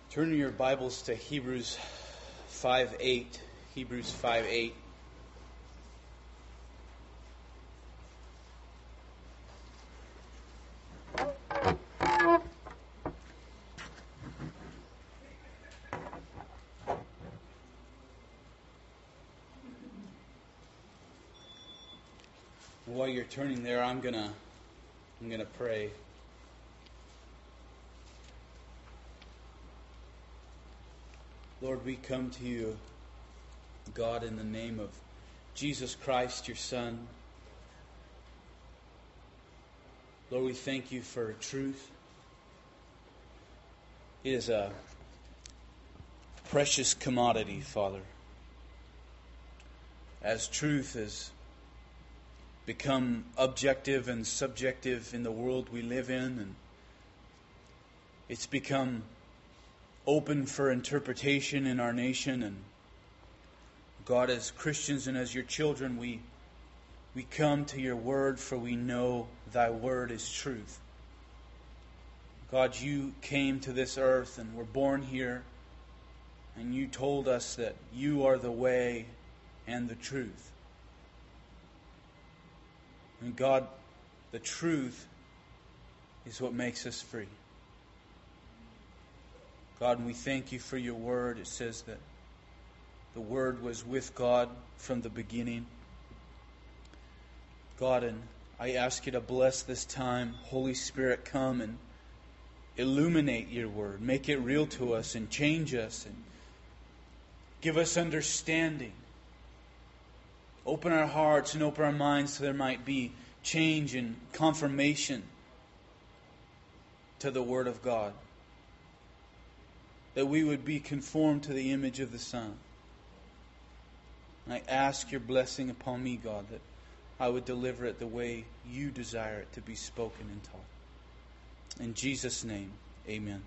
Turn your Bibles to Hebrews 5:8. Hebrews 5:8. While you're turning there, I'm gonna pray. Lord, we come to you, God, in the name of Jesus Christ, your Son. Lord, we thank you for truth. It is a precious commodity, Father. As truth has become objective and subjective in the world we live in, and it's become open for interpretation in our nation. And God, as Christians and as your children, we come to your word, for we know thy word is truth. God, you came to this earth and were born here, and you told us that you are the way and the truth. And God, the truth is what makes us free. God, we thank you for your word. It says that the word was with God from the beginning. God, and I ask you to bless this time. Holy Spirit, come and illuminate your word. Make it real to us and change us and give us understanding. Open our hearts and open our minds so there might be change and confirmation to the word of God. That we would be conformed to the image of the Son. And I ask your blessing upon me, God, that I would deliver it the way you desire it to be spoken and taught. In Jesus' name, amen.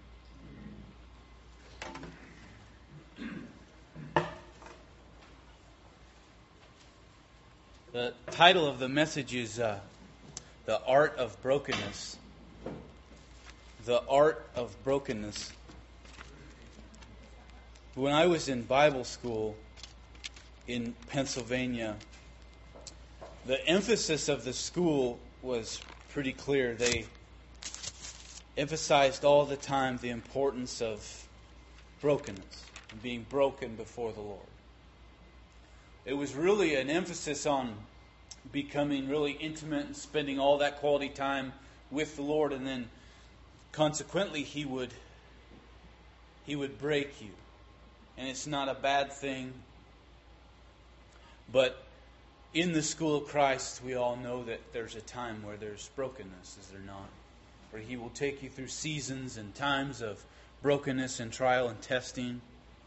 The title of the message is The Art of Brokenness. The Art of Brokenness. When I was in Bible school in Pennsylvania, the emphasis of the school was pretty clear. They emphasized all the time the importance of brokenness and being broken before the Lord. It was really an emphasis on becoming really intimate and spending all that quality time with the Lord, and then consequently He would break you. And it's not a bad thing. But in the school of Christ, we all know that there's a time where there's brokenness, is there not? Where He will take you through seasons and times of brokenness and trial and testing.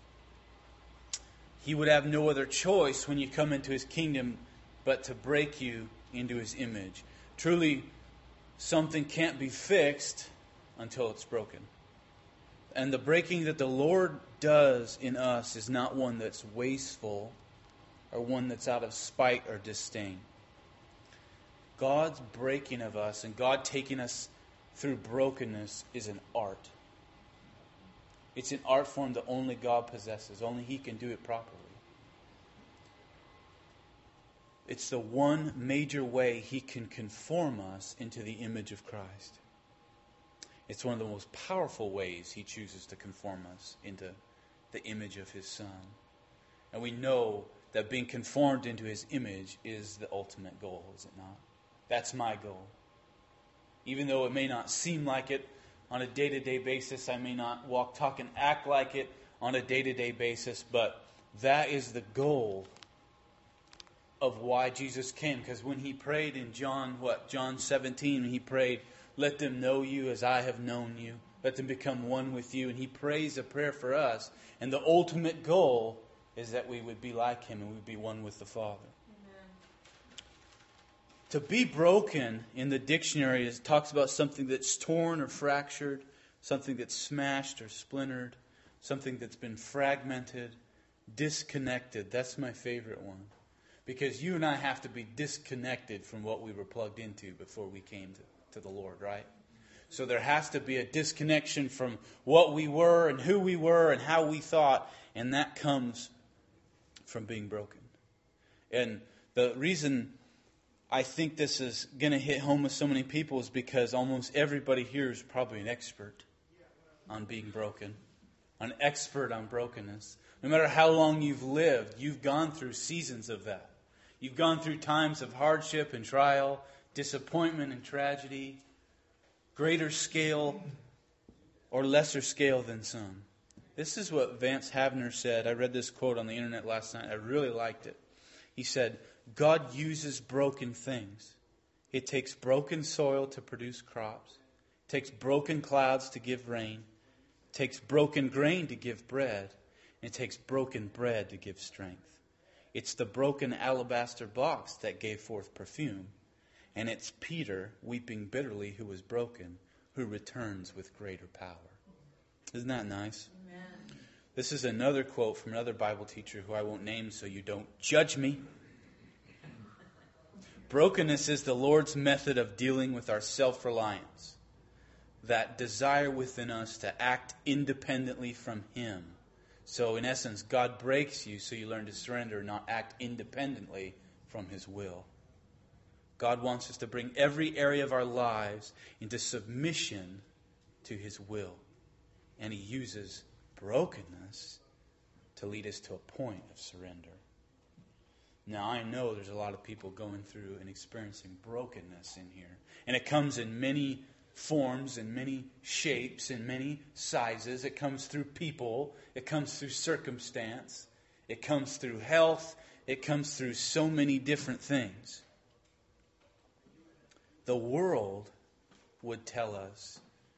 He would have no other choice when you come into His kingdom but to break you into His image. Truly, something can't be fixed until it's broken. And the breaking that the Lord does in us is not one that's wasteful or one that's out of spite or disdain. God's breaking of us and God taking us through brokenness is an art. It's an art form that only God possesses. Only He can do it properly. It's the one major way He can conform us into the image of Christ. It's one of the most powerful ways He chooses to conform us into the image of His Son. And we know that being conformed into His image is the ultimate goal, is it not? That's my goal. Even though it may not seem like it on a day-to-day basis, I may not walk, talk, and act like it on a day-to-day basis, but that is the goal of why Jesus came. Because when He prayed in John 17, He prayed, "Let them know you as I have known you. Let them become one with you." And He prays a prayer for us. And the ultimate goal is that we would be like Him and we would be one with the Father. Amen. To be broken in the dictionary talks about something that's torn or fractured, something that's smashed or splintered, something that's been fragmented, disconnected. That's my favorite one. Because you and I have to be disconnected from what we were plugged into before we came to the Lord, right? So there has to be a disconnection from what we were and who we were and how we thought. And that comes from being broken. And the reason I think this is going to hit home with so many people is because almost everybody here is probably an expert on being broken. An expert on brokenness. No matter how long you've lived, you've gone through seasons of that. You've gone through times of hardship and trial, disappointment and tragedy, greater scale or lesser scale than some. This is what Vance Havner said. I read this quote on the internet last night. I really liked it. He said, God uses broken things. It takes broken soil to produce crops. It takes broken clouds to give rain. It takes broken grain to give bread. And it takes broken bread to give strength. It's the broken alabaster box that gave forth perfume. And it's Peter, weeping bitterly, who was broken, who returns with greater power. Isn't that nice? Amen. This is another quote from another Bible teacher who I won't name so you don't judge me. Brokenness is the Lord's method of dealing with our self-reliance, that desire within us to act independently from Him. So in essence, God breaks you so you learn to surrender and not act independently from His will. God wants us to bring every area of our lives into submission to His will. And He uses brokenness to lead us to a point of surrender. Now, I know there's a lot of people going through and experiencing brokenness in here. And it comes in many forms, in many shapes, in many sizes. It comes through people. It comes through circumstance. It comes through health. It comes through so many different things. The world would tell us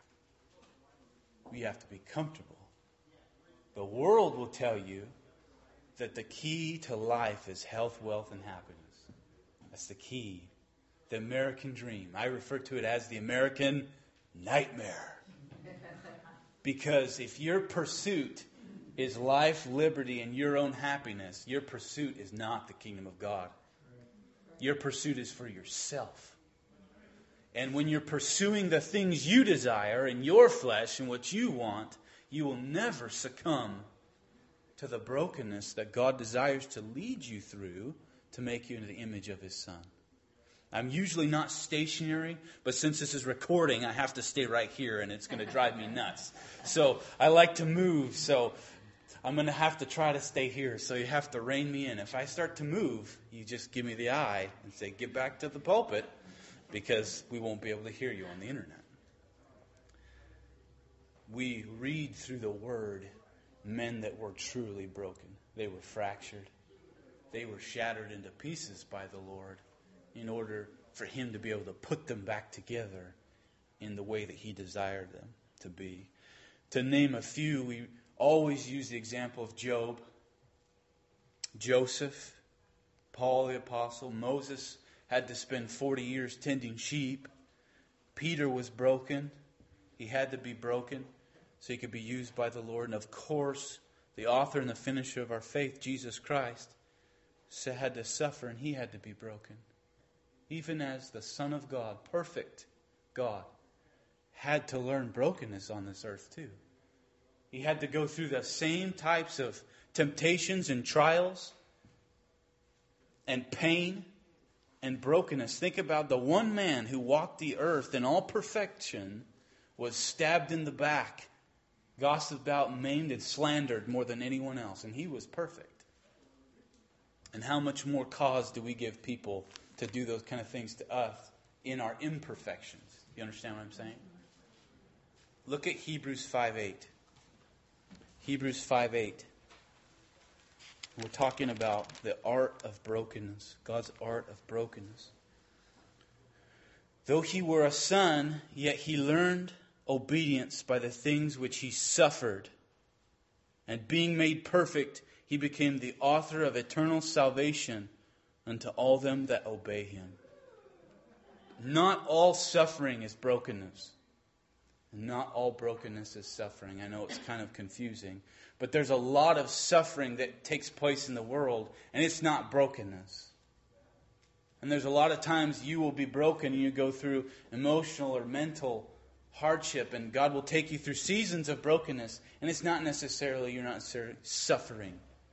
we have to be comfortable. The world will tell you that the key to life is health, wealth, and happiness. That's the key. The American dream. I refer to it as the American nightmare. Because if your pursuit is life, liberty, and your own happiness, your pursuit is not the kingdom of God. Your pursuit is for yourself. And when you're pursuing the things you desire in your flesh and what you want, you will never succumb to the brokenness that God desires to lead you through to make you into the image of His Son. I'm usually not stationary, but since this is recording, I have to stay right here, and it's going to drive me nuts. So I like to move, so I'm going to have to try to stay here. So you have to rein me in. If I start to move, you just give me the eye and say, get back to the pulpit, because we won't be able to hear you on the internet. We read through the Word men that were truly broken. They were fractured. They were shattered into pieces by the Lord in order for Him to be able to put them back together in the way that He desired them to be. To name a few, we always use the example of Job, Joseph, Paul the Apostle. Moses had to spend 40 years tending sheep. Peter was broken. He had to be broken so he could be used by the Lord. And of course, the author and the finisher of our faith, Jesus Christ, had to suffer and He had to be broken. Even as the Son of God, perfect God, had to learn brokenness on this earth too. He had to go through the same types of temptations and trials and pain and brokenness. Think about the one man who walked the earth in all perfection, was stabbed in the back, gossiped about, maimed, and slandered more than anyone else. And he was perfect. And how much more cause do we give people to do those kind of things to us in our imperfections? You understand what I'm saying? Look at Hebrews 5:8. Hebrews 5:8. We're talking about the art of brokenness. God's art of brokenness. Though He were a son, yet He learned obedience by the things which He suffered. And being made perfect, He became the author of eternal salvation unto all them that obey Him. Not all suffering is brokenness. Not all brokenness is suffering. I know it's kind of confusing. But there's a lot of suffering that takes place in the world, and it's not brokenness. And there's a lot of times you will be broken and you go through emotional or mental hardship, and God will take you through seasons of brokenness, and it's not necessarily, you're not necessarily suffering.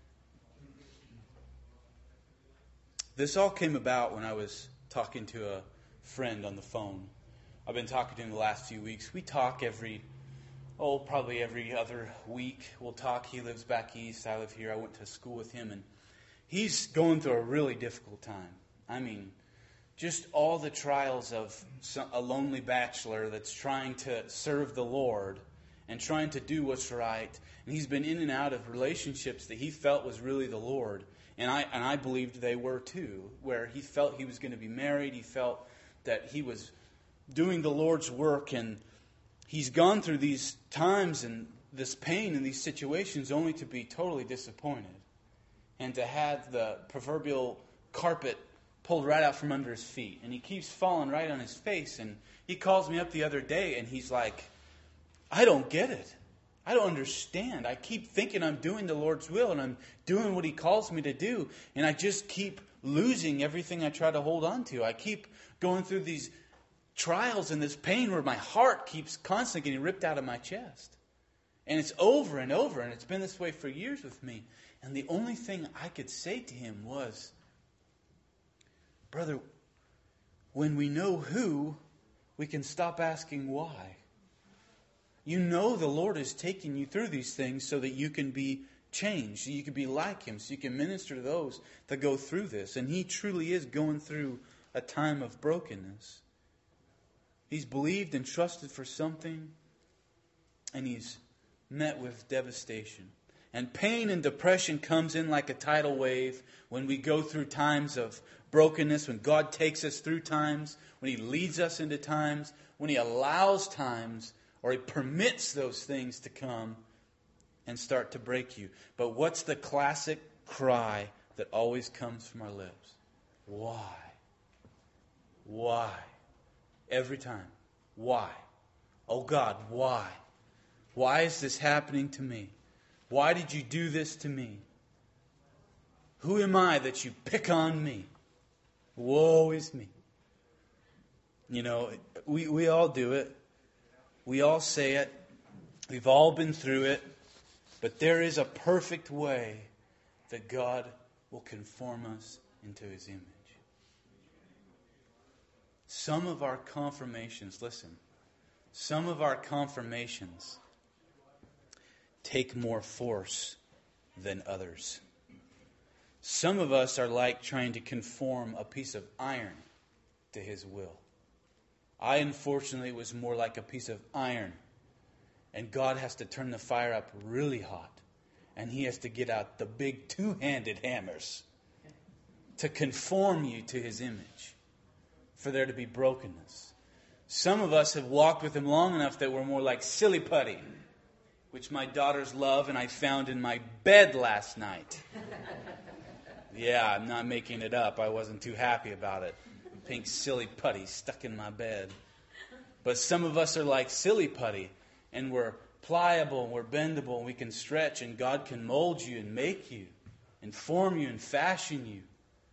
This all came about when I was talking to a friend on the phone. I've been talking to him the last few weeks. We talk probably every other week. We'll talk. He lives back east. I live here. I went to school with him, and he's going through a really difficult time. I mean, just all the trials of a lonely bachelor that's trying to serve the Lord and trying to do what's right. And he's been in and out of relationships that he felt was really the Lord. And I believed they were too, where he felt he was going to be married. He felt that he was doing the Lord's work, and he's gone through these times and this pain and these situations only to be totally disappointed and to have the proverbial carpet pulled right out from under his feet. And he keeps falling right on his face. And he calls me up the other day and he's like, I don't get it. I don't understand. I keep thinking I'm doing the Lord's will and I'm doing what He calls me to do. And I just keep losing everything I try to hold on to. I keep going through these trials and this pain where my heart keeps constantly getting ripped out of my chest. And it's over and over. And it's been this way for years with me. And the only thing I could say to him was, brother, when we know who, we can stop asking why. You know the Lord is taking you through these things so that you can be changed, so you can be like Him, so you can minister to those that go through this. And he truly is going through a time of brokenness. He's believed and trusted for something, and he's met with devastation. And pain and depression comes in like a tidal wave when we go through times of brokenness, when God takes us through times, when He leads us into times, when He allows times, or He permits those things to come and start to break you. But what's the classic cry that always comes from our lips? Why? Why? Every time. Why? Oh God, why? Why is this happening to me? Why did you do this to me? Who am I that you pick on me? Woe is me. You know, we all do it. We all say it. We've all been through it. But there is a perfect way that God will conform us into His image. Some of our confirmations, listen, some of our confirmations take more force than others. Some of us are like trying to conform a piece of iron to His will. I, unfortunately, was more like a piece of iron. And God has to turn the fire up really hot. And He has to get out the big two-handed hammers to conform you to His image, for there to be brokenness. Some of us have walked with Him long enough that we're more like silly putty, which my daughters love, and I found in my bed last night. Yeah, I'm not making it up. I wasn't too happy about it. Pink silly putty stuck in my bed. But some of us are like silly putty, and we're pliable, and we're bendable, and we can stretch, and God can mold you and make you and form you and fashion you.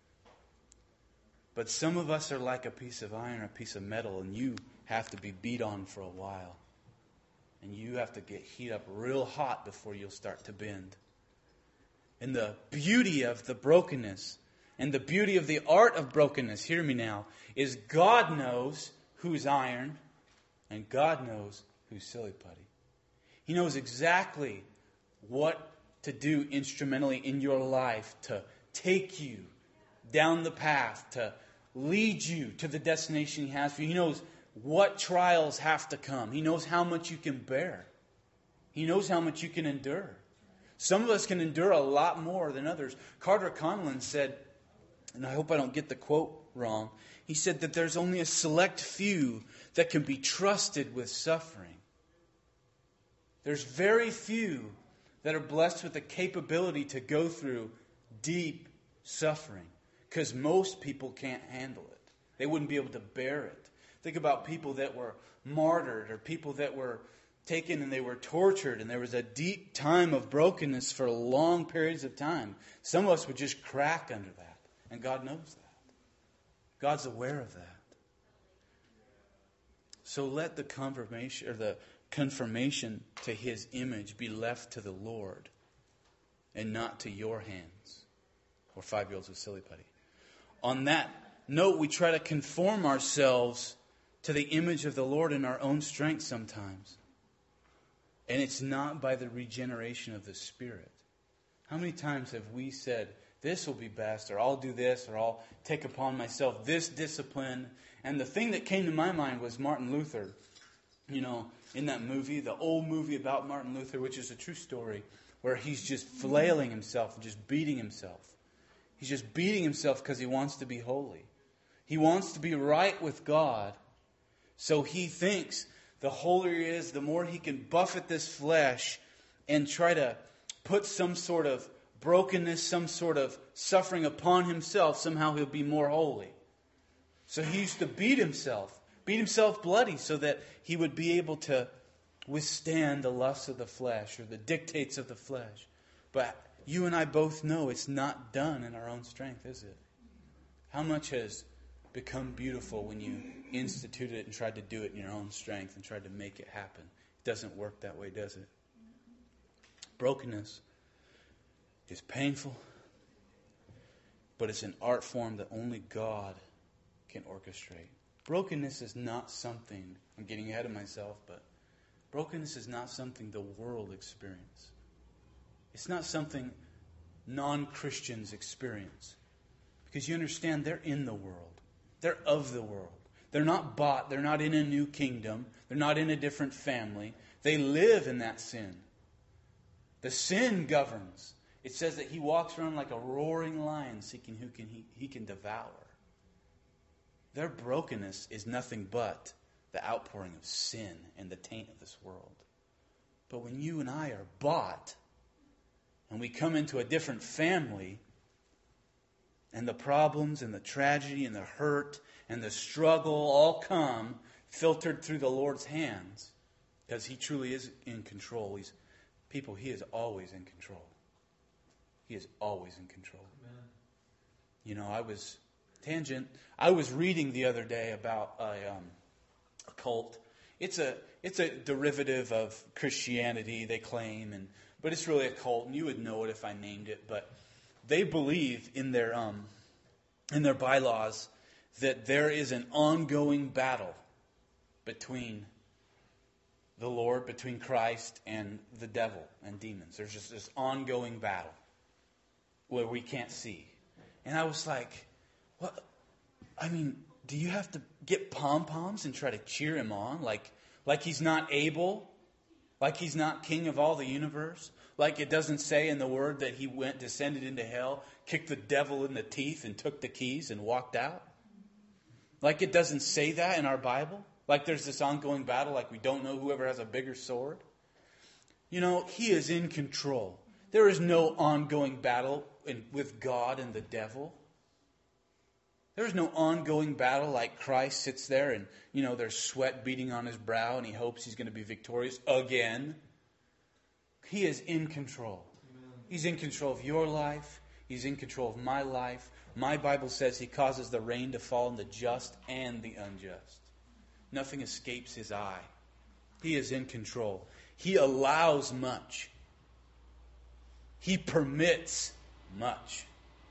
But some of us are like a piece of iron, a piece of metal, and you have to be beat on for a while. And you have to get heat up real hot before you'll start to bend. And the beauty of the brokenness and the beauty of the art of brokenness, hear me now, is God knows who's iron and God knows who's silly putty. He knows exactly what to do instrumentally in your life to take you down the path, to lead you to the destination He has for you. He knows what trials have to come. He knows how much you can bear. He knows how much you can endure. Some of us can endure a lot more than others. Carter Conlon said, and I hope I don't get the quote wrong, he said that there's only a select few that can be trusted with suffering. There's very few that are blessed with the capability to go through deep suffering, because most people can't handle it. They wouldn't be able to bear it. Think about people that were martyred, or people that were taken and they were tortured, and there was a deep time of brokenness for long periods of time. Some of us would just crack under that, and God knows that. God's aware of that. So let the confirmation to His image be left to the Lord and not to your hands or 5-year-olds with silly putty. On that note, we try to conform ourselves to the image of the Lord in our own strength sometimes. And it's not by the regeneration of the Spirit. How many times have we said, this will be best, or I'll do this, or I'll take upon myself this discipline? And the thing that came to my mind was Martin Luther. You know, in that movie, the old movie about Martin Luther, which is a true story, where he's just flailing himself and just beating himself. He's just beating himself because he wants to be holy. He wants to be right with God. So he thinks the holier he is, the more he can buffet this flesh and try to put some sort of brokenness, some sort of suffering upon himself, somehow he'll be more holy. So he used to beat himself bloody so that he would be able to withstand the lusts of the flesh or the dictates of the flesh. But you and I both know it's not done in our own strength, is it? How much has become beautiful when you instituted it and tried to do it in your own strength and tried to make it happen? It doesn't work that way, does it? Brokenness is painful, but it's an art form that only God can orchestrate. Brokenness is not something, I'm getting ahead of myself, but brokenness is not something the world experiences. It's not something non-Christians experience. Because you understand, they're in the world. They're of the world. They're not bought. They're not in a new kingdom. They're not in a different family. They live in that sin. The sin governs. It says that he walks around like a roaring lion seeking who he can devour. Their brokenness is nothing but the outpouring of sin and the taint of this world. But when you and I are bought and we come into a different family, and the problems and the tragedy and the hurt and the struggle all come filtered through the Lord's hands, because He truly is in control. He is always in control. He is always in control. Amen. You know, I was reading the other day about a cult. It's a derivative of Christianity, they claim, but it's really a cult, and you would know it if I named it. But they believe in their bylaws that there is an ongoing battle between the Lord, between Christ and the devil and demons. There's just this ongoing battle where we can't see. And I was like, what? I mean, do you have to get pom-poms and try to cheer him on? Like he's not able? Like he's not king of all the universe? Like it doesn't say in the Word that he descended into hell, kicked the devil in the teeth and took the keys and walked out? Like it doesn't say that in our Bible? Like there's this ongoing battle, like we don't know whoever has a bigger sword? You know, He is in control. There is no ongoing battle with God and the devil. There is no ongoing battle like Christ sits there and, you know, there's sweat beating on His brow and He hopes He's going to be victorious again. He is in control. Amen. He's in control of your life. He's in control of my life. My Bible says He causes the rain to fall on the just and the unjust. Nothing escapes His eye. He is in control. He allows much. He permits much.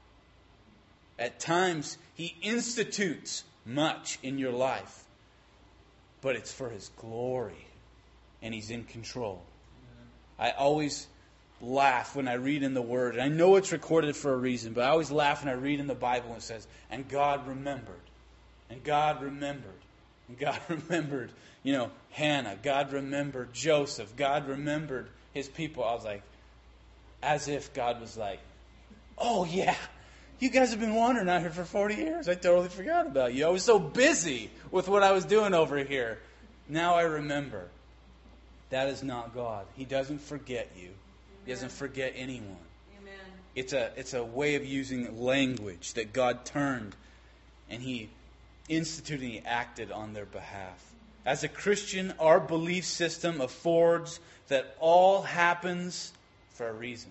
At times, He institutes much in your life. But it's for His glory. And He's in control. I always laugh when I read in the Word. And I know it's recorded for a reason, but I always laugh when I read in the Bible and it says, and God remembered. And God remembered. And God remembered, you know, Hannah. God remembered Joseph. God remembered His people. I was like, as if God was like, oh yeah, you guys have been wandering out here for 40 years. I totally forgot about you. I was so busy with what I was doing over here. Now I remember. That is not God. He doesn't forget you. He doesn't forget anyone. Amen. It's a way of using language that God turned and He instituted and He acted on their behalf. As a Christian, our belief system affords that all happens for a reason.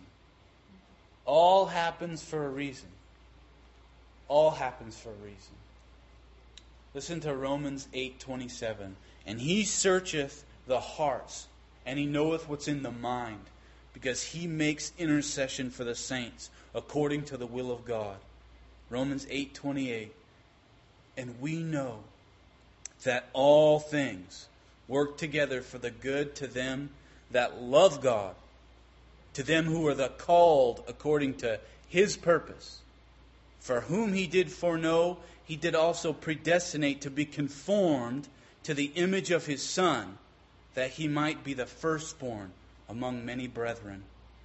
All happens for a reason. All happens for a reason. Listen to Romans 8:27. And He searcheth the hearts, and He knoweth what's in the mind, because He makes intercession for the saints according to the will of God. Romans 8:28. And we know that all things work together for the good to them that love God, to them who are the called according to His purpose. For whom He did foreknow, He did also predestinate to be conformed to the image of His Son, that He might be the firstborn among many brethren.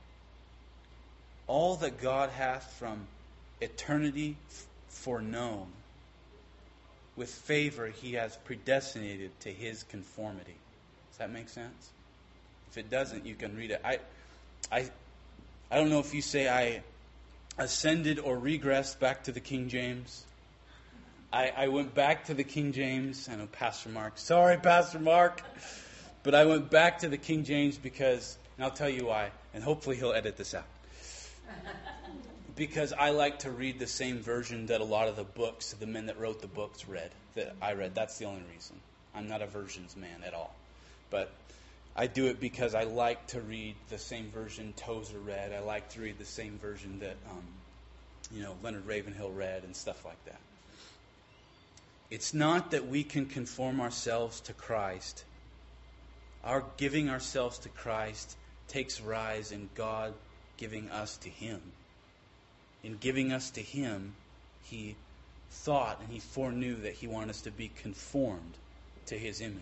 All that God hath from eternity foreknown, with favor He has predestinated to His conformity. Does that make sense? If it doesn't, you can read it. I don't know if you say I ascended or regressed back to the King James. I went back to the King James. I know Pastor Mark. Sorry, Pastor Mark. But I went back to the King James because, and I'll tell you why, and hopefully he'll edit this out. Because I like to read the same version that a lot of the books, the men that wrote the books read, that I read. That's the only reason. I'm not a versions man at all. But I do it because I like to read the same version Tozer read. I like to read the same version that Leonard Ravenhill read and stuff like that. It's not that we can conform ourselves to Christ. Our giving ourselves to Christ takes rise in God giving us to Him. In giving us to Him, He thought and He foreknew that He wanted us to be conformed to His image.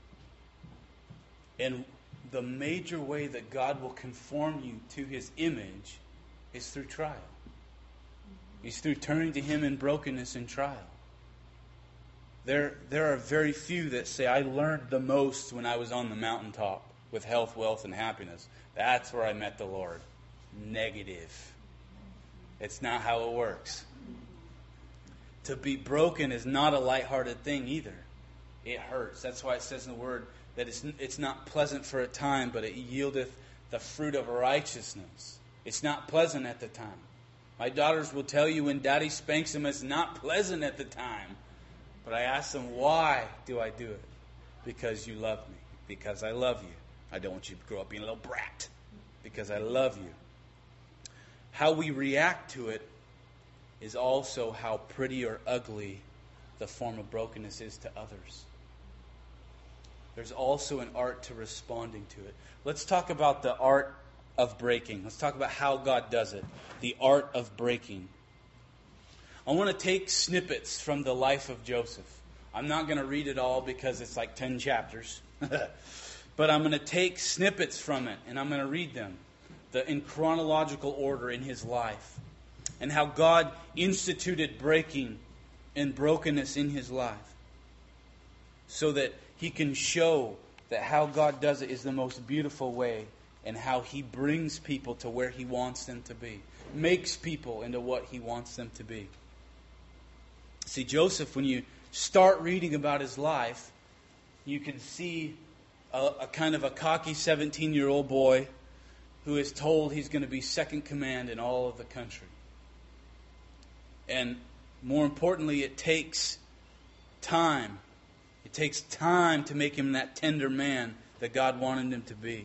And the major way that God will conform you to His image is through trial. It's through turning to Him in brokenness and trial. There are very few that say, I learned the most when I was on the mountaintop with health, wealth, and happiness. That's where I met the Lord. Negative. It's not how it works. To be broken is not a lighthearted thing either. It hurts. That's why it says in the Word that it's not pleasant for a time, but it yieldeth the fruit of righteousness. It's not pleasant at the time. My daughters will tell you when Daddy spanks them, it's not pleasant at the time. But I ask them, why do I do it? Because you love me. Because I love you. I don't want you to grow up being a little brat. Because I love you. How we react to it is also how pretty or ugly the form of brokenness is to others. There's also an art to responding to it. Let's talk about the art of breaking. Let's talk about how God does it. The art of breaking. I want to take snippets from the life of Joseph. I'm not going to read it all because it's like 10 chapters. But I'm going to take snippets from it and I'm going to read them in chronological order in his life. And how God instituted breaking and brokenness in his life. So that He can show that how God does it is the most beautiful way. And how He brings people to where He wants them to be. Makes people into what He wants them to be. See, Joseph, when you start reading about his life, you can see a kind of a cocky 17-year-old boy who is told he's going to be second command in all of the country. And more importantly, it takes time. It takes time to make him that tender man that God wanted him to be.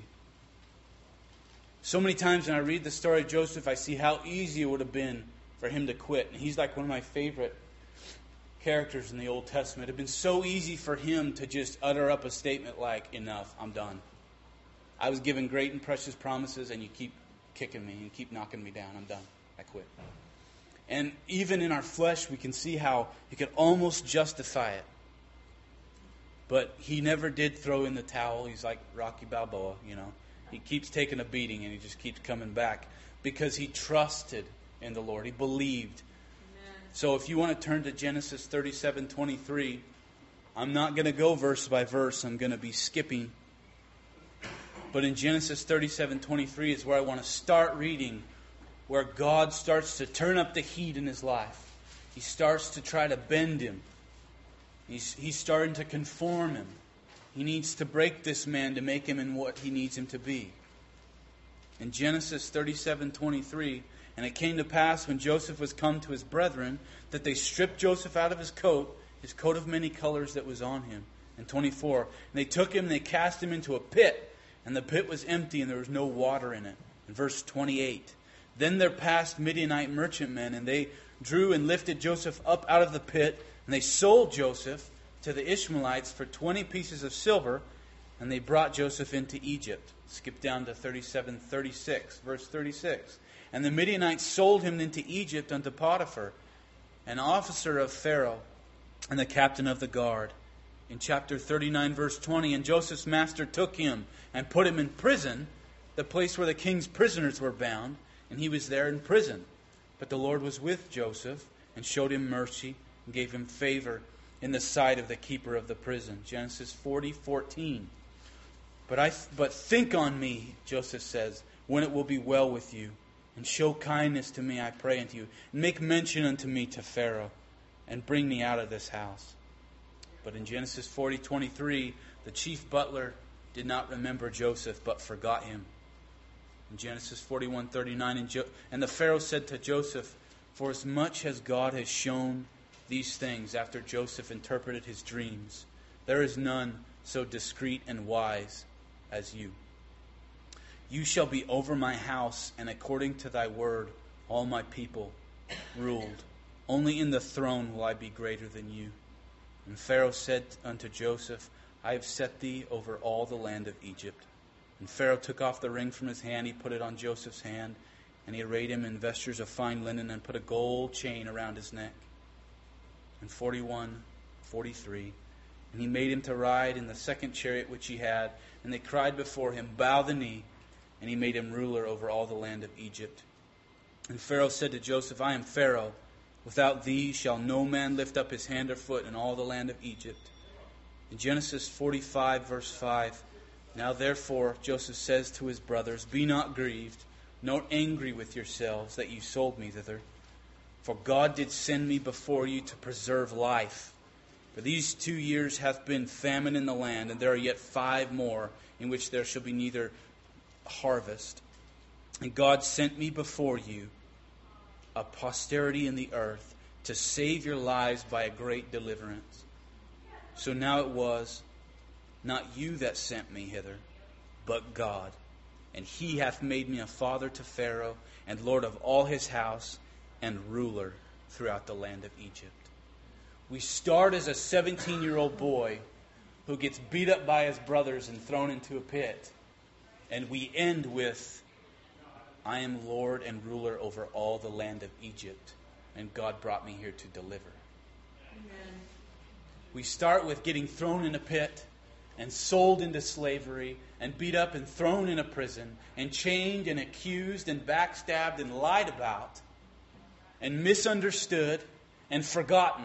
So many times when I read the story of Joseph, I see how easy it would have been for him to quit. And he's like one of my favorite characters in the Old Testament. It had been so easy for him to just utter up a statement like, enough, I'm done. I was given great and precious promises and you keep kicking me and keep knocking me down. I'm done. I quit. And even in our flesh, we can see how he could almost justify it. But he never did throw in the towel. He's like Rocky Balboa, He keeps taking a beating and he just keeps coming back because he trusted in the Lord. He believed. So if you want to turn to Genesis 37:23, I'm not going to go verse by verse. I'm going to be skipping. But in Genesis 37:23 is where I want to start reading, where God starts to turn up the heat in his life. He starts to try to bend him. He's starting to conform him. He needs to break this man to make him in what he needs him to be. In Genesis 37:23, and it came to pass when Joseph was come to his brethren, that they stripped Joseph out of his coat, his coat of many colors that was on him. And 24, and they took him and they cast him into a pit, and the pit was empty and there was no water in it. In verse 28, then there passed Midianite merchantmen, and they drew and lifted Joseph up out of the pit, and they sold Joseph to the Ishmaelites for 20 pieces of silver, and they brought Joseph into Egypt. Skip down to 37:36, verse 36. And the Midianites sold him into Egypt unto Potiphar, an officer of Pharaoh, and the captain of the guard. In chapter 39, verse 20, and Joseph's master took him and put him in prison, the place where the king's prisoners were bound, and he was there in prison. But the Lord was with Joseph and showed him mercy and gave him favor in the sight of the keeper of the prison. Genesis 40:14. But think on me, Joseph says, when it will be well with you, and show kindness to me, I pray unto you, and make mention unto me to Pharaoh, and bring me out of this house. But in Genesis 40:23, the chief butler did not remember Joseph, but forgot him. In Genesis 41:39, and the Pharaoh said to Joseph, for as much as God has shown these things after Joseph interpreted his dreams, there is none so discreet and wise as you. You shall be over my house, and according to thy word all my people ruled. Only in the throne will I be greater than you. And Pharaoh said unto Joseph, I have set thee over all the land of Egypt. And Pharaoh took off the ring from his hand, he put it on Joseph's hand, and he arrayed him in vestures of fine linen, and put a gold chain around his neck. And 41:43, and he made him to ride in the second chariot which he had, and they cried before him, bow the knee, and he made him ruler over all the land of Egypt. And Pharaoh said to Joseph, I am Pharaoh. Without thee shall no man lift up his hand or foot in all the land of Egypt. In Genesis 45, verse 5, now therefore Joseph says to his brothers, be not grieved, nor angry with yourselves that you sold me thither. For God did send me before you to preserve life. For these 2 years hath been famine in the land, and there are yet 5 more, in which there shall be neither harvest. And God sent me before you, a posterity in the earth, to save your lives by a great deliverance. So now it was not you that sent me hither, but God. And he hath made me a father to Pharaoh, and lord of all his house, and ruler throughout the land of Egypt. We start as a 17-year-old boy who gets beat up by his brothers and thrown into a pit. And we end with, I am Lord and ruler over all the land of Egypt, and God brought me here to deliver. Amen. We start with getting thrown in a pit and sold into slavery and beat up and thrown in a prison and chained and accused and backstabbed and lied about and misunderstood and forgotten,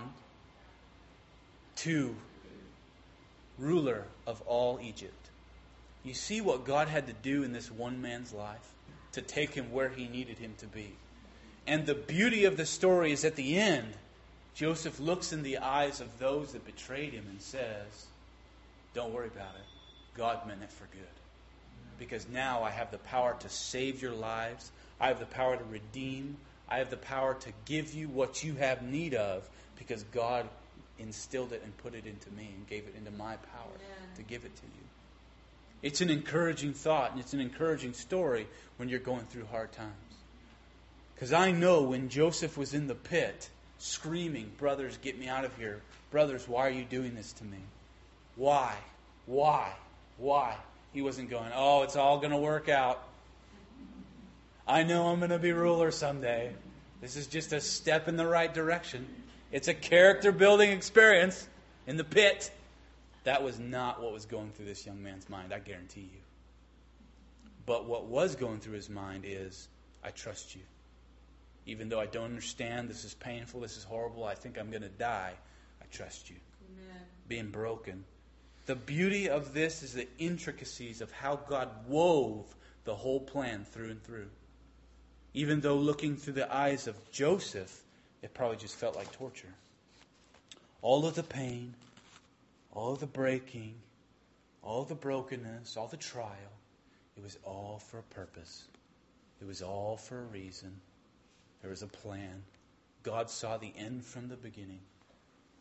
to ruler of all Egypt. You see what God had to do in this one man's life to take him where he needed him to be. And the beauty of the story is at the end, Joseph looks in the eyes of those that betrayed him and says, don't worry about it. God meant it for good. Because now I have the power to save your lives. I have the power to redeem. I have the power to give you what you have need of, because God instilled it and put it into me and gave it into my power to give it to you. It's an encouraging thought, and it's an encouraging story when you're going through hard times. Because I know when Joseph was in the pit, screaming, brothers, get me out of here. Brothers, why are you doing this to me? Why? Why? Why? He wasn't going, oh, it's all going to work out. I know I'm going to be ruler someday. This is just a step in the right direction. It's a character-building experience in the pit. That was not what was going through this young man's mind, I guarantee you. But what was going through his mind is, I trust you. Even though I don't understand, this is painful, this is horrible, I think I'm going to die, I trust you. Amen. Being broken. The beauty of this is the intricacies of how God wove the whole plan through and through. Even though looking through the eyes of Joseph, it probably just felt like torture. All of the pain, all of the breaking, all of the brokenness, all the trial, it was all for a purpose. It was all for a reason. There was a plan. God saw the end from the beginning.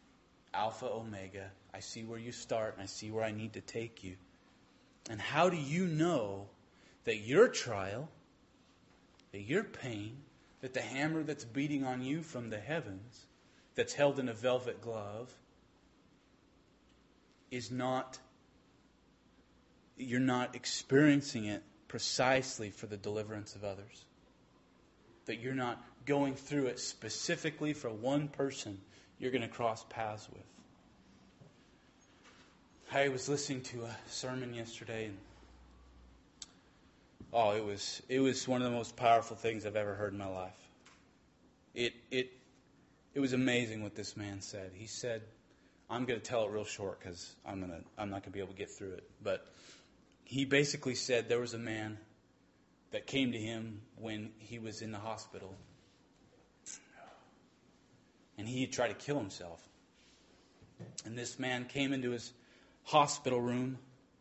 Alpha, Omega. I see where you start, and I see where I need to take you. And how do you know that your trial, that your pain, that the hammer that's beating on you from the heavens, that's held in a velvet glove, is not, you're not experiencing it precisely for the deliverance of others? That you're not going through it specifically for one person you're going to cross paths with. I was listening to a sermon yesterday, and it was one of the most powerful things I've ever heard in my life. It was amazing what this man said. He said, I'm going to tell it real short because I'm not going to be able to get through it. But he basically said there was a man that came to him when he was in the hospital, and he tried to kill himself. And this man came into his hospital room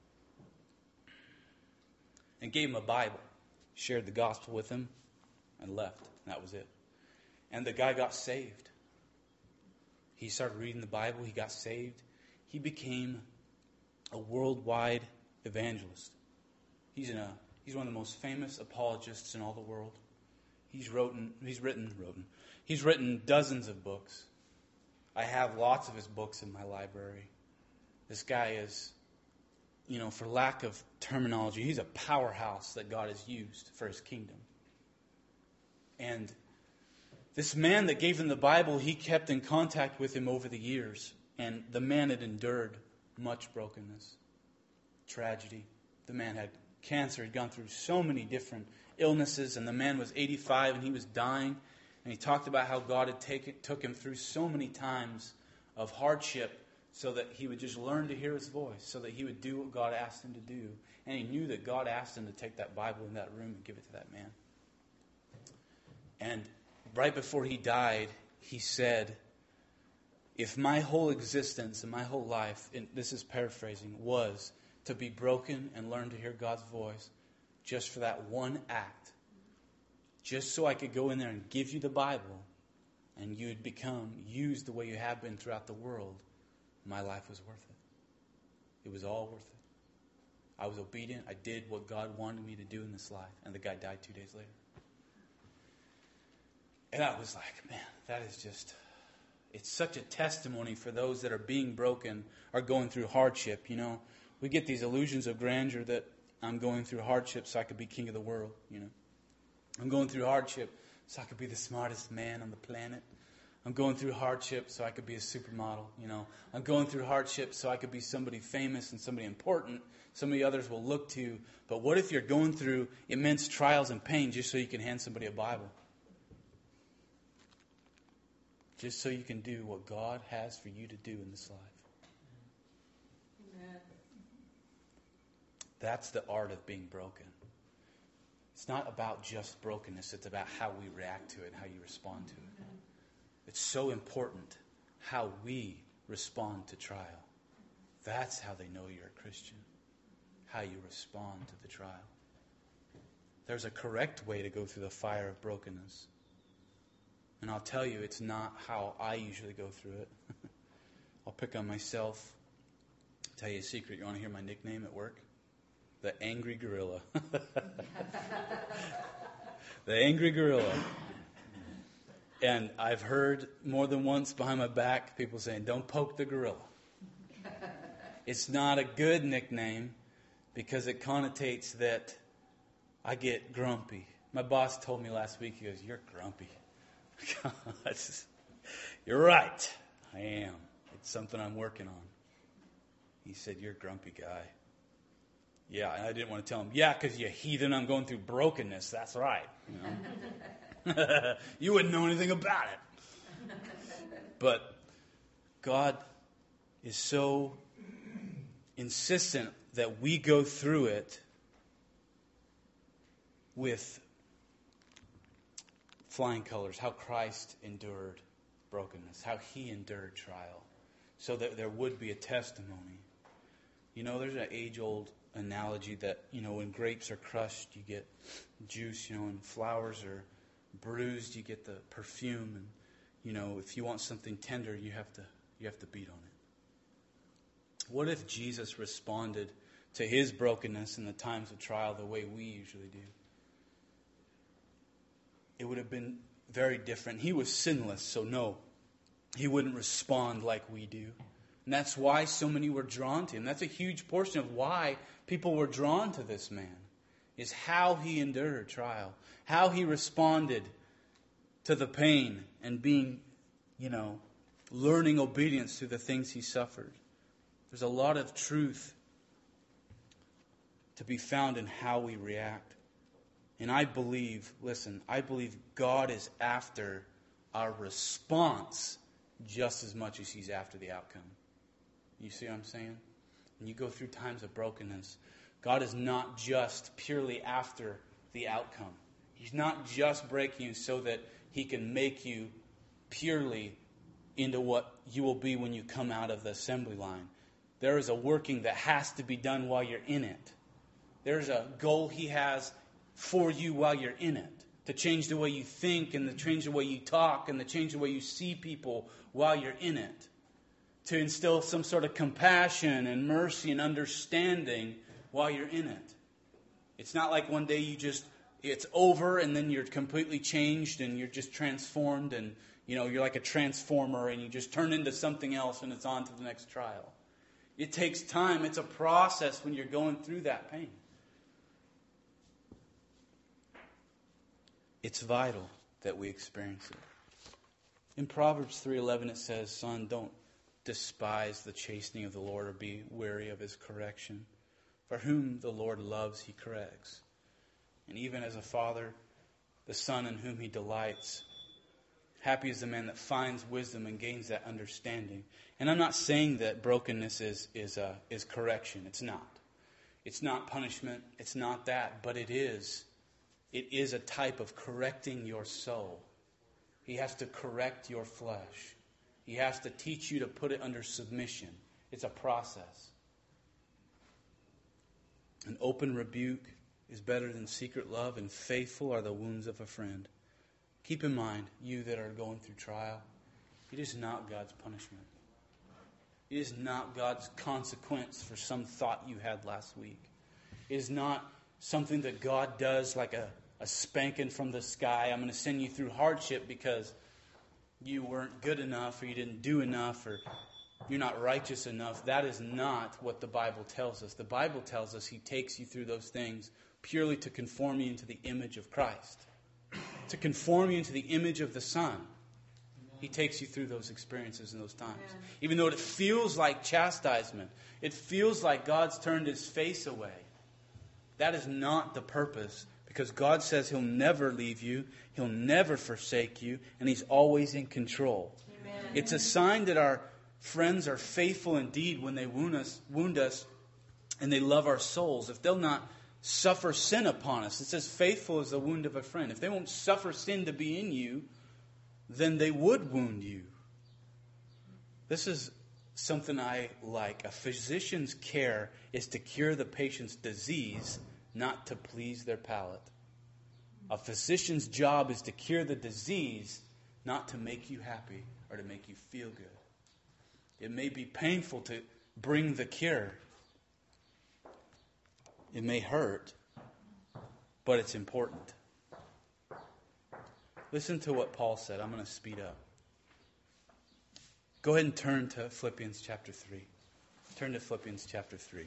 and gave him a Bible, shared the gospel with him, and left. And that was it. And the guy got saved. He started reading the Bible. He got saved. He became a worldwide evangelist. He's one of the most famous apologists in all the world. He's written dozens of books. I have lots of his books in my library. This guy is, for lack of terminology, he's a powerhouse that God has used for his kingdom. And this man that gave him the Bible, he kept in contact with him over the years. And the man had endured much brokenness, tragedy. The man had cancer. He'd gone through so many different illnesses. And the man was 85 and he was dying. And he talked about how God had took him through so many times of hardship so that he would just learn to hear his voice, so that he would do what God asked him to do. And he knew that God asked him to take that Bible in that room and give it to that man. And right before he died, he said, if my whole existence and my whole life, and this is paraphrasing, was to be broken and learn to hear God's voice just for that one act, just so I could go in there and give you the Bible and you'd become used the way you have been throughout the world, my life was worth it. It was all worth it. I was obedient. I did what God wanted me to do in this life. And the guy died 2 days later. And I was like, man, that is just, it's such a testimony for those that are being broken, are going through hardship. We get these illusions of grandeur that I'm going through hardship so I could be king of the world. I'm going through hardship so I could be the smartest man on the planet. I'm going through hardship so I could be a supermodel. I'm going through hardship so I could be somebody famous and somebody important, somebody others will look to. But what if you're going through immense trials and pain just so you can hand somebody a Bible? Just so you can do what God has for you to do in this life. Amen. That's the art of being broken. It's not about just brokenness. It's about how we react to it and how you respond to it. It's so important how we respond to trial. That's how they know you're a Christian. How you respond to the trial. There's a correct way to go through the fire of brokenness. And I'll tell you, it's not how I usually go through it. I'll pick on myself. I'll tell you a secret. You want to hear my nickname at work? The Angry Gorilla. The Angry Gorilla. And I've heard more than once behind my back people saying, don't poke the gorilla. It's not a good nickname because it connotates that I get grumpy. My boss told me last week, he goes, you're grumpy. You're right. I am. It's something I'm working on. He said, you're a grumpy guy. Yeah, and I didn't want to tell him, yeah, because you heathen, I'm going through brokenness. That's right. You wouldn't know anything about it. But God is so insistent that we go through it with flying colors, how Christ endured brokenness, how he endured trial, so that there would be a testimony. There's an age-old analogy that, when grapes are crushed, you get juice, and flowers are bruised, you get the perfume. And, if you want something tender, you have to You have to beat on it. What if Jesus responded to his brokenness in the times of trial the way we usually do? It would have been very different. He was sinless, so no, he wouldn't respond like we do. And that's why so many were drawn to him. That's a huge portion of why people were drawn to this man, is how he endured trial, how he responded to the pain and being, learning obedience through the things he suffered. There's a lot of truth to be found in how we react. And I believe God is after our response just as much as he's after the outcome. You see what I'm saying? When you go through times of brokenness, God is not just purely after the outcome. He's not just breaking you so that he can make you purely into what you will be when you come out of the assembly line. There is a working that has to be done while you're in it. There's a goal he has for you while you're in it. To change the way you think and to change the way you talk and to change the way you see people while you're in it. To instill some sort of compassion and mercy and understanding while you're in it. It's not like one day it's over and then you're completely changed and you're just transformed and you're like a transformer and you just turn into something else and it's on to the next trial. It takes time. It's a process when you're going through that pain. It's vital that we experience it. In Proverbs 3:11 it says, "Son, don't despise the chastening of the Lord or be weary of his correction. For whom the Lord loves, he corrects. And even as a father, the son in whom he delights. Happy is the man that finds wisdom and gains that understanding." And I'm not saying that brokenness is correction. It's not. It's not punishment. It's not that. But it is. It is a type of correcting your soul. He has to correct your flesh. He has to teach you to put it under submission. It's a process. An open rebuke is better than secret love, and faithful are the wounds of a friend. Keep in mind, you that are going through trial, it is not God's punishment. It is not God's consequence for some thought you had last week. It is not something that God does like a spanking from the sky. I'm going to send you through hardship because you weren't good enough or you didn't do enough or you're not righteous enough. That is not what the Bible tells us. The Bible tells us he takes you through those things purely to conform you into the image of Christ. To conform you into the image of the Son. He takes you through those experiences and those times. Even though it feels like chastisement. It feels like God's turned his face away. That is not the purpose. Because God says he'll never leave you. He'll never forsake you. And he's always in control. Amen. It's a sign that our friends are faithful indeed when they wound us and they love our souls. If they'll not suffer sin upon us. It says faithful is the wound of a friend. If they won't suffer sin to be in you, then they would wound you. This is something I like. A physician's care is to cure the patient's disease, not to please their palate. A physician's job is to cure the disease, not to make you happy or to make you feel good. It may be painful to bring the cure. It may hurt, but it's important. Listen to what Paul said. I'm going to speed up. Go ahead and turn to Philippians chapter 3. Turn to Philippians chapter 3.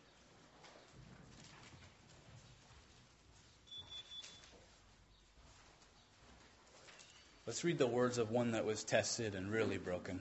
Let's read the words of one that was tested and really broken.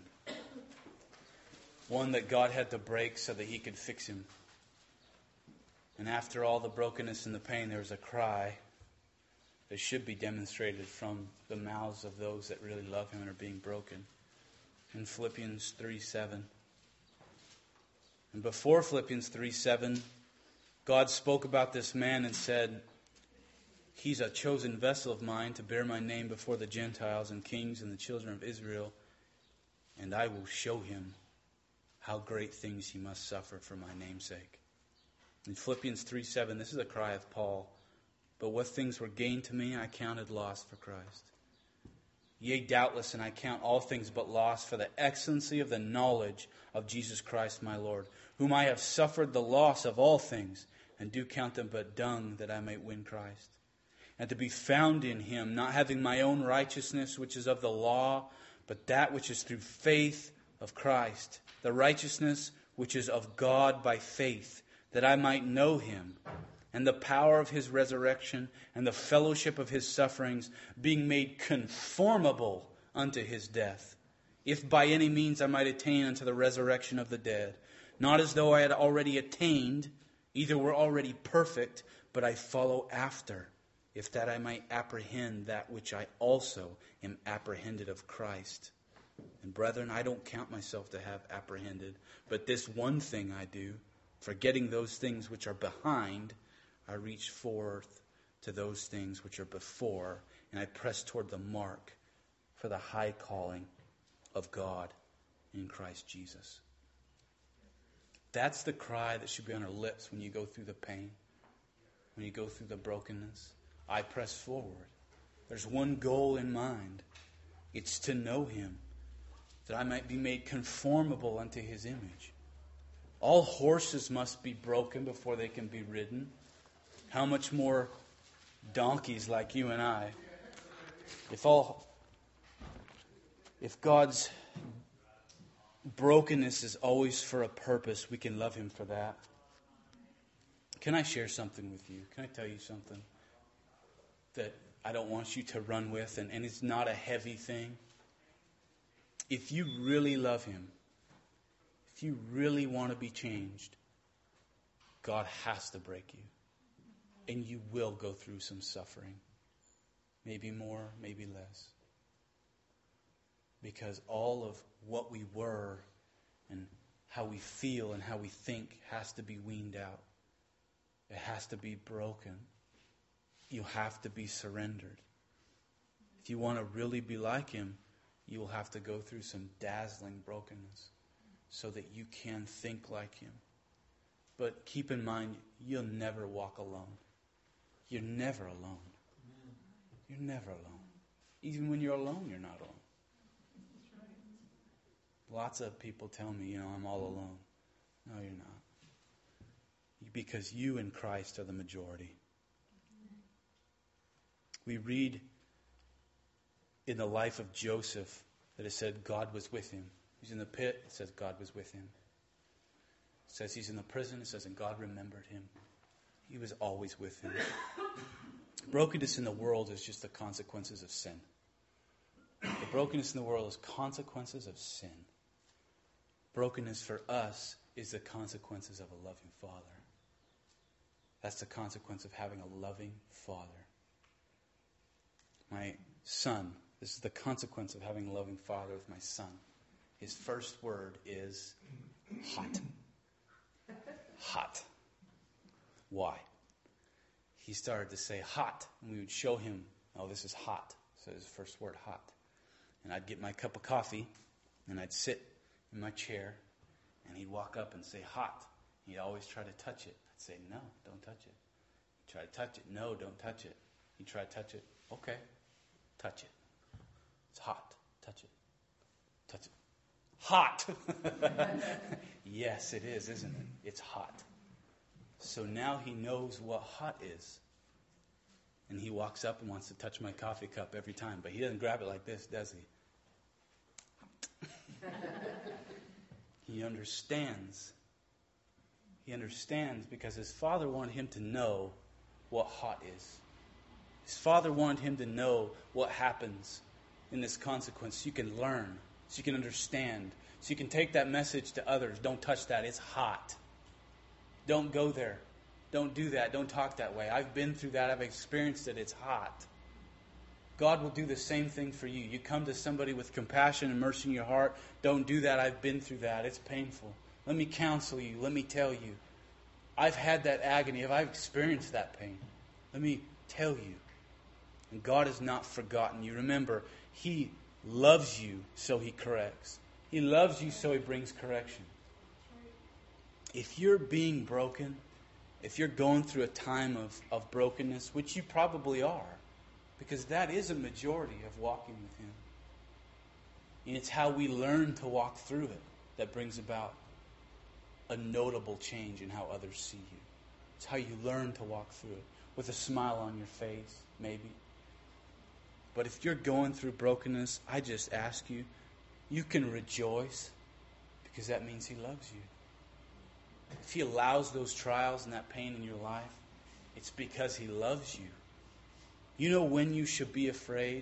One that God had to break so that he could fix him. And after all the brokenness and the pain, there was a cry that should be demonstrated from the mouths of those that really love him and are being broken. In Philippians 3:7. And before Philippians 3:7, God spoke about this man and said, "He's a chosen vessel of mine to bear my name before the Gentiles and kings and the children of Israel, and I will show him how great things he must suffer for my name's sake." In Philippians 3:7, this is a cry of Paul. "But what things were gained to me, I counted loss for Christ. Yea, doubtless, and I count all things but loss for the excellency of the knowledge of Jesus Christ my Lord, whom I have suffered the loss of all things, and do count them but dung, that I may win Christ. And to be found in him, not having my own righteousness, which is of the law, but that which is through faith of Christ, the righteousness which is of God by faith, that I might know him, and the power of his resurrection, and the fellowship of his sufferings, being made conformable unto his death, if by any means I might attain unto the resurrection of the dead. Not as though I had already attained, either were already perfect, but I follow after, if that I might apprehend that which I also am apprehended of Christ. And brethren, I don't count myself to have apprehended, but this one thing I do, forgetting those things which are behind, I reach forth to those things which are before, and I press toward the mark for the high calling of God in Christ Jesus. That's the cry that should be on our lips when you go through the pain, when you go through the brokenness. I press forward. There's one goal in mind. It's to know him, that I might be made conformable unto his image. All horses must be broken before they can be ridden. How much more donkeys like you and I? If God's brokenness is always for a purpose, we can love him for that. Can I share something with you? Can I tell you something that I don't want you to run with, and it's not a heavy thing? If you really love him, if you really want to be changed, God has to break you. And you will go through some suffering. Maybe more, maybe less. Because all of what we were and how we feel and how we think has to be weaned out. It has to be broken. You have to be surrendered. If you want to really be like him, you will have to go through some dazzling brokenness so that you can think like him. But keep in mind, you'll never walk alone. You're never alone. You're never alone. Even when you're alone, you're not alone. Lots of people tell me, I'm all alone. No, you're not. Because you and Christ are the majority. We read in the life of Joseph that it said God was with him. He's in the pit, it says God was with him. It says he's in the prison, it says, and God remembered him. He was always with him. Brokenness in the world is just the consequences of sin. The brokenness in the world is consequences of sin. Brokenness for us is the consequences of a loving Father. That's the consequence of having a loving Father. My son, this is the consequence of having a loving Father with my son. His first word is hot. Hot. Why? He started to say hot, and we would show him, this is hot. So his first word, hot. And I'd get my cup of coffee, and I'd sit in my chair, and he'd walk up and say hot. He'd always try to touch it. I'd say, no, don't touch it. He'd try to touch it. No, don't touch it. He'd try to touch it. Okay, touch it. It's hot. Touch it. Touch it. Hot! Yes, it is, isn't it? It's hot. So now he knows what hot is. And he walks up and wants to touch my coffee cup every time. But he doesn't grab it like this, does he? He understands. He understands because his father wanted him to know what hot is. His father wanted him to know what happens in this consequence so you can learn, so you can understand, so you can take that message to others. Don't touch that. It's hot. Don't go there. Don't do that. Don't talk that way. I've been through that. I've experienced it. It's hot. God will do the same thing for you. You come to somebody with compassion and mercy in your heart. Don't do that. I've been through that. It's painful. Let me counsel you. Let me tell you. I've had that agony. I've experienced that pain. Let me tell you. And God has not forgotten you. Remember, He loves you, so He corrects. He loves you, so He brings correction. If you're being broken, if you're going through a time of brokenness, which you probably are, because that is a majority of walking with Him. And it's how we learn to walk through it that brings about a notable change in how others see you. It's how you learn to walk through it with a smile on your face, maybe. But if you're going through brokenness, I just ask you, you can rejoice because that means He loves you. If He allows those trials and that pain in your life, it's because He loves you. You know when you should be afraid?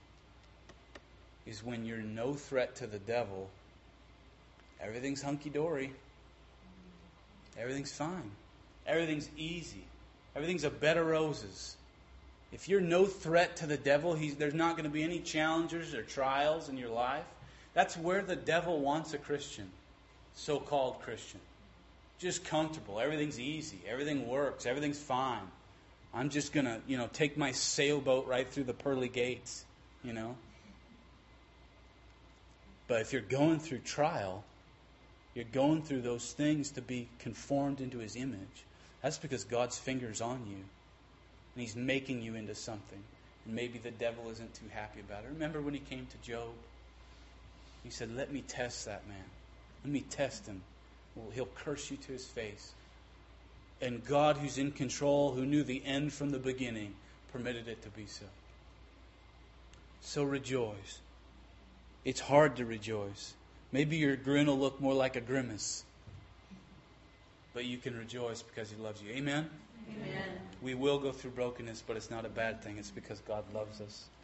Is when you're no threat to the devil. Everything's hunky-dory. Everything's fine. Everything's easy. Everything's a bed of roses. If you're no threat to the devil, there's not going to be any challenges or trials in your life. That's where the devil wants a Christian, so-called Christian. Just comfortable. Everything's easy. Everything works. Everything's fine. I'm just going to, take my sailboat right through the pearly gates, But if you're going through trial, you're going through those things to be conformed into His image. That's because God's finger's on you. And He's making you into something. And maybe the devil isn't too happy about it. Remember when he came to Job? He said, let me test that man. Let me test him. Well, he'll curse you to his face. And God, who's in control, who knew the end from the beginning, permitted it to be so. So rejoice. It's hard to rejoice. Maybe your grin will look more like a grimace. But you can rejoice because He loves you. Amen? Amen. We will go through brokenness, but it's not a bad thing. It's because God loves us.